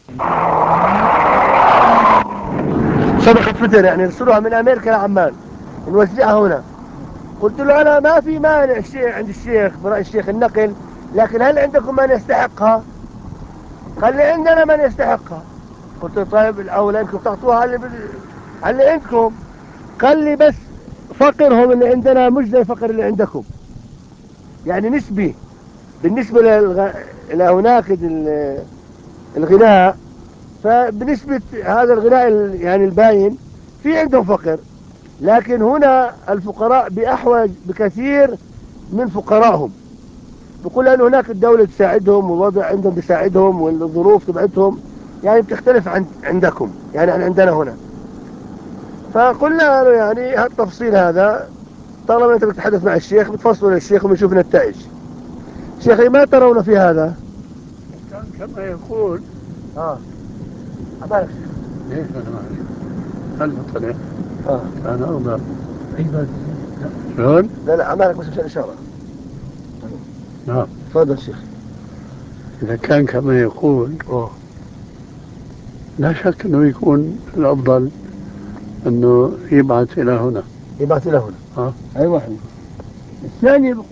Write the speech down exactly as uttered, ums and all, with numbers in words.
صدقة فتر يعني يرسلوها من أمريكا لعمان نوزعها هنا. قلت له أنا ما في مانع الشيخ عند الشيخ برأي الشيخ النقل، لكن هل عندكم من يستحقها؟ قال لي عندنا من يستحقها. قلت له طيب الأولى أنكم تعطوها على اللي, على اللي عندكم. قال لي بس فقرهم اللي عندنا مش زي فقر اللي عندكم، يعني نسبي بالنسبة للغ... لهناك الغناء، فبنسبة هذا الغناء يعني الباين في عندهم فقر، لكن هنا الفقراء بأحوج بكثير من فقرائهم. بقول أن هناك الدولة تساعدهم والوضع عندهم بيساعدهم والظروف تبعتهم يعني بتختلف عن عندكم يعني عن عندنا هنا. فقلنا له يعني هالتفصيل هذا طالما أنت بتتحدث مع الشيخ بتفصلوا للشيخ وبنشوف نتائج. شيخي ما ترون في هذا؟ كان كما يقول. اه أبارك ليش أنا ما أعرف؟ هل طلع؟ اه كان أفضل. شلون؟ لا لا عمالك بس مشان إشارة. نعم. تفضل شيخ. إذا كان كما يقول أوه. لا شك أنه يكون الأفضل أنه يبعث إلى هنا. يبعث له هنا. ها؟ أي واحد. الثاني